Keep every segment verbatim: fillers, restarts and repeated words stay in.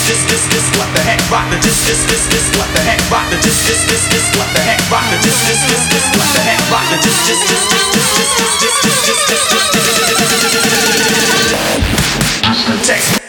this this this what the heck rock the this this this this what the heck rock the this this this this what the heck rock the this this this this what the heck rock the this this this this this this this this this this this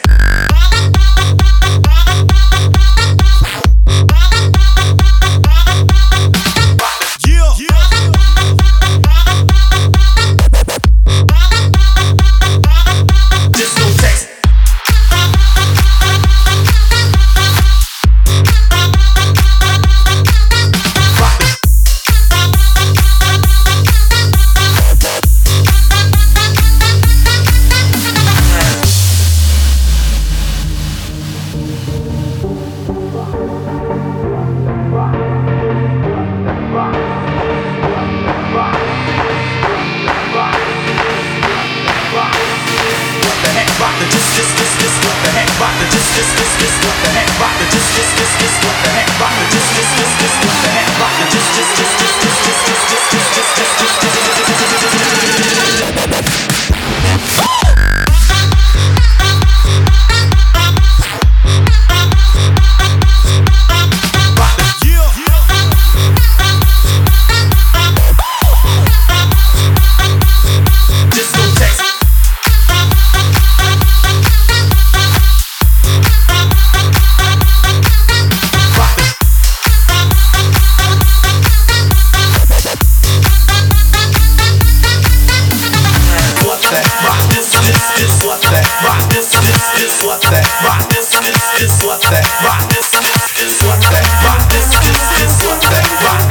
what that rock this is what that rock this is what that rock